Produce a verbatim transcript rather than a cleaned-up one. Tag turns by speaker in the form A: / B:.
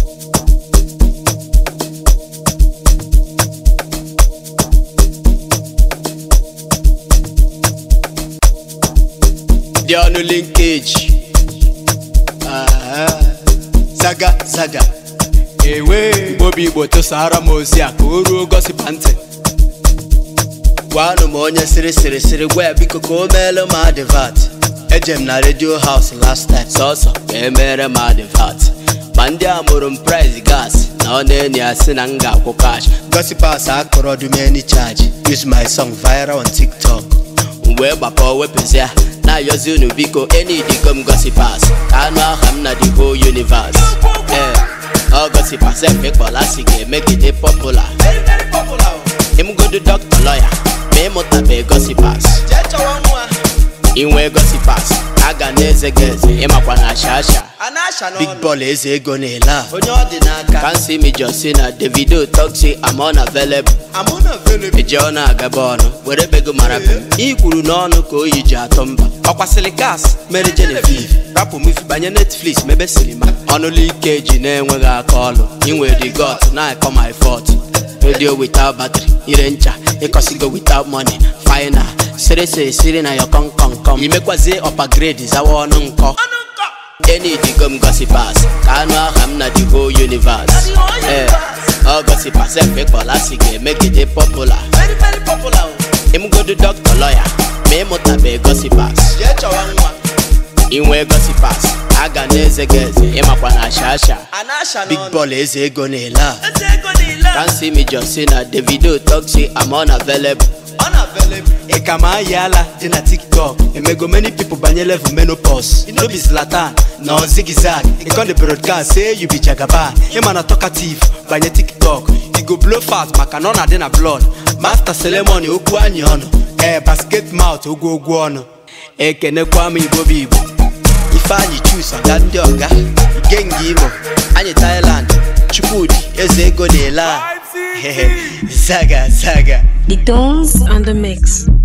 A: The only linkage. Ah, Zaga, Zaga. Ewe, Bobby Boto Sahara Mozia, Kuru Gossip Ante. One money, Siri Siri Siri, where Biko Melo Madivat. Ejem na radio house last time. So so, Emere Madivat. Mandia Murum price gas. Now then, Yasinanga for cash. Gossipers are corroding any charge. Use my song viral on TikTok. Where Papa weapons here. Now you're Zunu Biko, any become gossipers. I know I'm not the whole universe. Yeah, all gossipers, epic classic, make it popular. Very, very popular. Him go to doctor, lawyer, me motabe gossipers. In where gossipers, I got neze geze, Emma Panashasha. Big ball is a gonela. Can't see me just in a the video talk say I'm unavailable. I'm unavailable. Ejona Gabono, where a beg marabem. Equal no no ko ija tomba. Opasilikas, Mary Genevieve. Rapu me by Netflix, maybe cinema. Only cage name when I call. In where they got, now I come my fault. Radio without battery, Irencha, a cosigo without money. Fine, seriously, sitting at your con con com. You make was upper grade is our uncle. Any become gossipers, I know I'm not the whole universe. Eh, all gossipers, epic classic, make it popular. Very, very popular. Him go to doctor, lawyer, me motabe gossipers. In where gossipers, I got neze geze, Emma Panashasha. Big ball is a gonela. Can't see me just in a the video talk say I'm unavailable. Unavailable. E kama yala dina TikTok. E me go many people banye level menopause. No be Zlatan, no zigzag. E call the broadcast say you be Jagaba. E man a talkative banye TikTok. You go blow fast, makanona dina blood. Master ceremony oku anyono. Eh basket mouth ogu ogu ono. E kene kwa mi bobi. If I choose a gandoga, gengi mo. Anye Thailand, Chukudi, eze go de la. Zaga, Zaga.
B: The tones and the mix.